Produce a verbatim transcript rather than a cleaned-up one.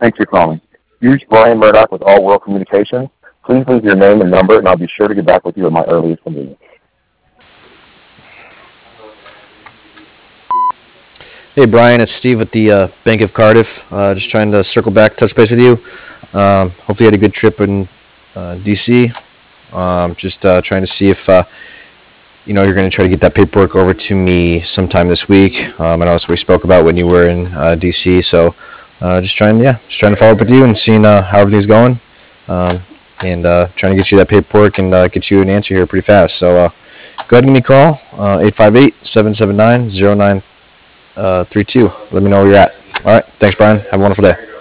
Thanks for calling. Here's Brian Murdoch with All World Communications. Please leave your name and number, and I'll be sure to get back with you at my earliest convenience. Hey Brian, it's Steve with the uh, Bank of Cardiff. Uh, just trying to circle back, touch base with you. Um, hopefully you had a good trip in uh, D C. Um, just uh, trying to see if uh, you know you're going to try to get that paperwork over to me sometime this week. Um, I know that's what we spoke about when you were in uh, D C. So uh, just trying, yeah, just trying to follow up with you and seeing uh, how everything's going, um, and uh, trying to get you that paperwork and uh, get you an answer here pretty fast. So uh, go ahead and give me a call, uh, eight five eight, seven seven nine, zero nine uh, three two. Let me know where you're at. All right. Thanks, Brian. Have a wonderful day.